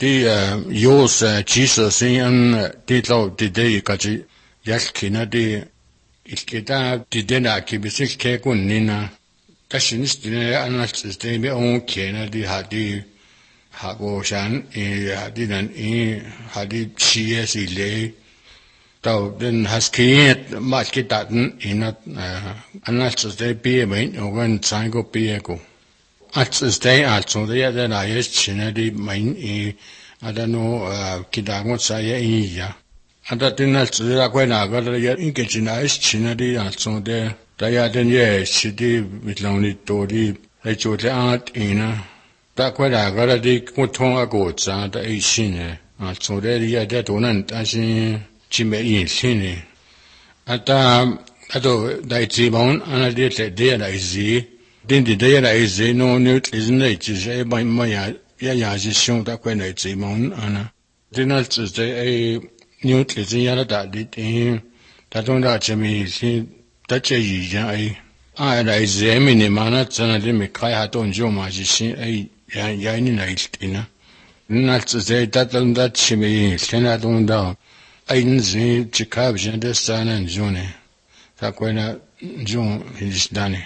Jos Jesus det lov det kaji yalkina det ilkeda det na kibisil kekun nina kashinis det annars det med onkena det har gå shan det den har det sies i læge dog den har sket markedaten inat annars det bliver men og en tango bliver altså det den er jeg kender det men adano kidagon saya iya ada den altså der går naga der jeg ikke kender kender det altså der jeg den jeg sidde mit lavne dårlig jeg tror det er der går naga det kontonga godt så der er sine altså der jeg der donen altså chime i sine ada der er timon ana det der er zi den det der er zi no nyt isn't it is by my ja gestion der kan jeg se morgen ana den altså det er nyt lidt jeg der det der don't der til mig se der til jeg der er zemine mana sådan det med kai har don jo mig se jeg ni ikke den altså det der til mig sen der don der en se til kabjen der sådan zone der kan jeg jo hisdane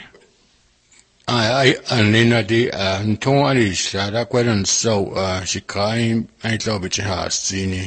Nina di Ntoni Shada Quedan so Shikai I love it has seen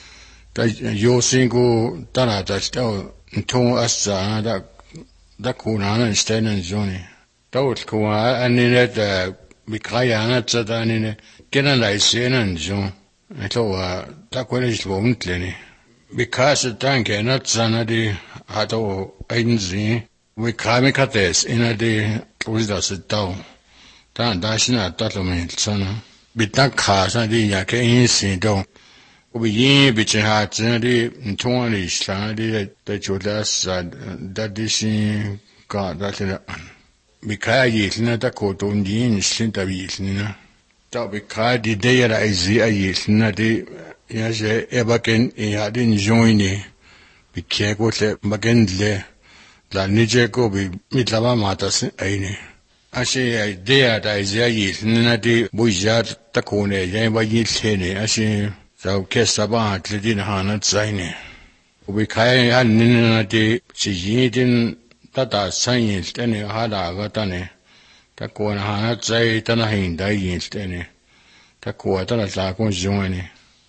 yo single Dana that still Nton Asa da Kuna and Stan and Johnny. Don't go and in it Mikayana Zadan Genan I seen and John. I thought that Quenish won't Lenny. Because the tank not Zanadi Hato Aidenzi. We kamikates in a day with us at down. Dashing at Tattlement, son. Bitan cars and the Yaka in down. We yin bitchin hearts and the Tony Shandy that you last that this God that it. Because you let a coat on the in slint of eating. That because the day I see a year, the yes, ever can had in joining. Be careful, Magandle. La nije ko bi mitlaba mata sin aini ashe idea da izai nina di buja takone yain ba yin thene ashe za ke saba atledin hana tsaine ubi kai han nina di chi yin tata sain tene hala ga tane takona hana tsai tana hin dai yin tene takwa tana la kon jone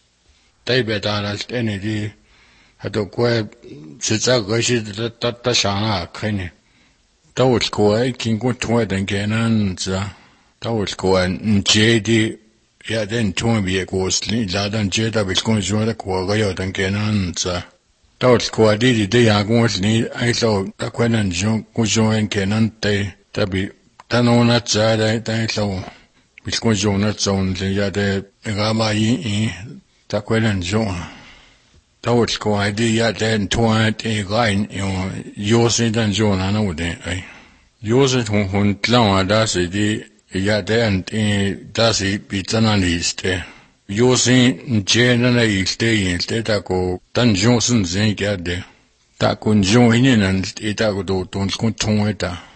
tai beta tene di hado kwe sitsa gashi ta shana kene tawul kwe kingu tuwe den kenan za tawul kwe nje di ya den tuwe biye gosli la dan je da bilkun jwa kwe gayo den kenan za tawul kwe di ya gosli ai so ta kwe nan jo ku jo en kenan te tabi tanona za da so bilkun jo na zon le ya de ga ma yi ta kwe nan jo tawul ko di ya den tuan e gain yo se dan jo na no de ai yo se hun tlawa da se di ya den da se bi tana liste yo se je na na iste yin te ta ko dan jo sun zen ga de ta kun jo yin nan e ta ko do ton kun ton eta